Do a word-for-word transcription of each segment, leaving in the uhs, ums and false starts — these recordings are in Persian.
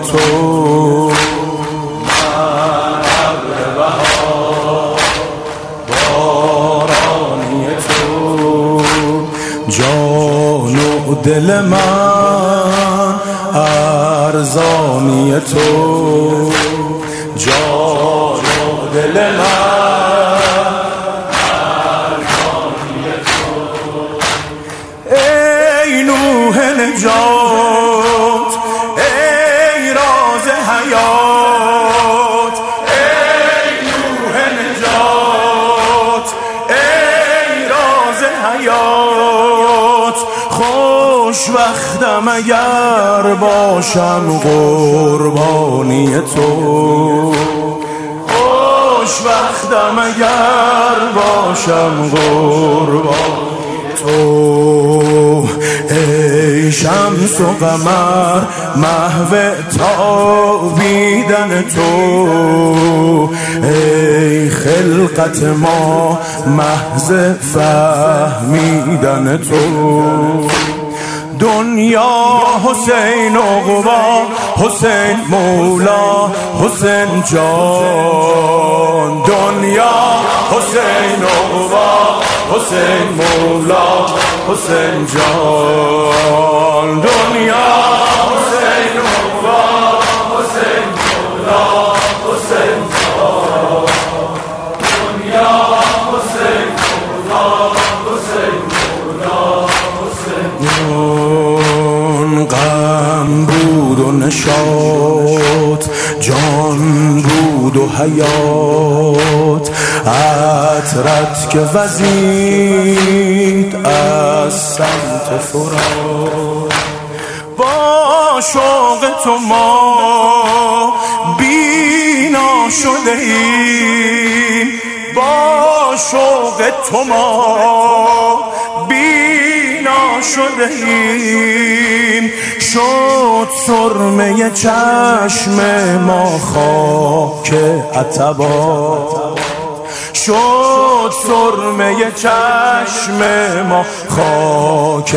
تو، من ابر بهار بارانی تو، جان و دل من ارزانی تو، جان و دل من ارزانی تو. ای نوح نجات، ای راز حیات، ای نوح نجات، ای راز حیات. خوش وقتم اگر باشم قربانی تو، خوش وقتم اگر باشم قربانی تو. ای شمس و قمر محو تابیدن تو، ای خلقت ما محض فهمیدن تو. دنیا حسین عقبا، حسین مولا، حسین جان. دنیا حسین عقبا، حسین مولا، حسین جان. دنیا حسین عقبا، حسین مولا، حسین جان. دنیا حسین مولا، حسین مولا، حسین جان. غم بود و نشاط، جان بود و حیات، عطرت که وزید از سمت فرات. با شوق تو ما بینا شده ایم، با شوق تو ما بینا شده ایم. شد سرمه چشم ما خاک عتبات، شد سرمه چشم ما خاک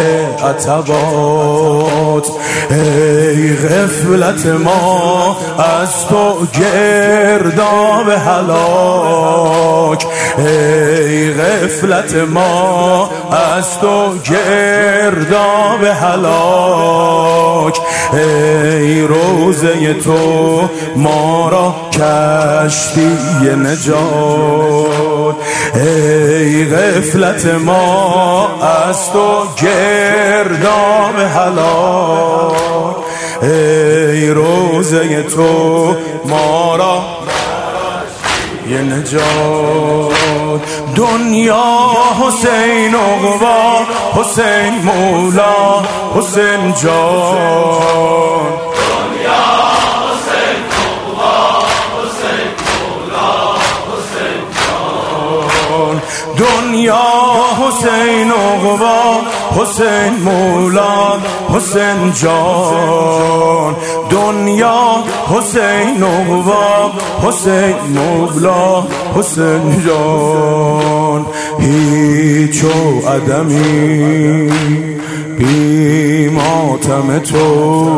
عتبات. ای غفلت ما از تو گرداب هلاک، ای غفلت ما از تو گرداب هلاک. ای روضه تو ما را کشتی نجات، ای غفلت ما از تو گرداب هلاک. ای روضه تو ما را یه نجات. دنیا حسین عقبا، حسین مولا، حسین جان. دنیا حسین عقبا، حسین مولا، حسین جان. دنیا حسین عقبا، حسین مولا، حسین جان. دنیا حسین عقبا، حسین مولا، حسین جان. هیچ و عدمی بی ماتم تو،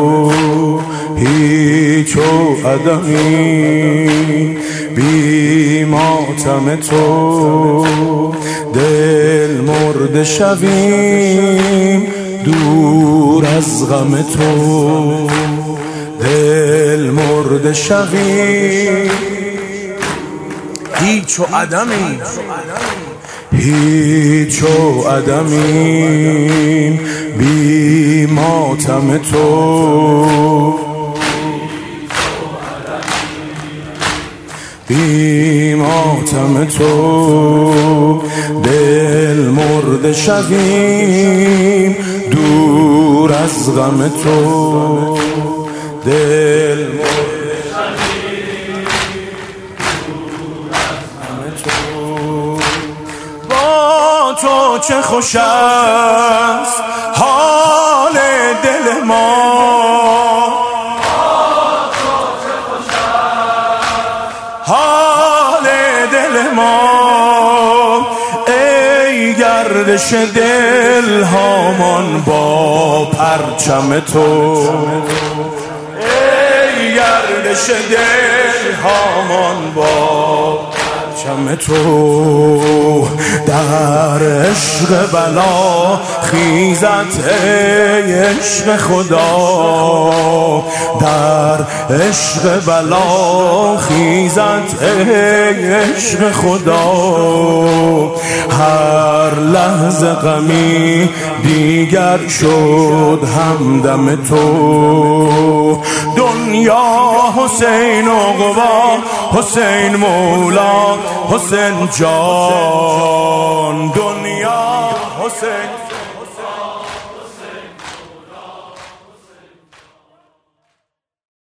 هیچ و عدمی بی ماتم تو. دل مرده شویم دور از غم تو، دل مرده شویم. هیچ و عدمی، هیچ و عدمی بی ماتم تو، بی ماتم تو. دل مرده شویم دور از غم تو، دل مرده شویم دور از غم تو. با تو چه خوش است حال دل ما، گردش دل هامان با پرچم تو، ای گردش دل هامان با پرچم تو در عشق بلا خیزت ای عشق خدا، در عشق بلا خیزت ای عشق خدا. هر لحظه غمی دیگر شد همدم تو، دنیا حسین اقوا حسین مولا حسین جان، دنیا حسین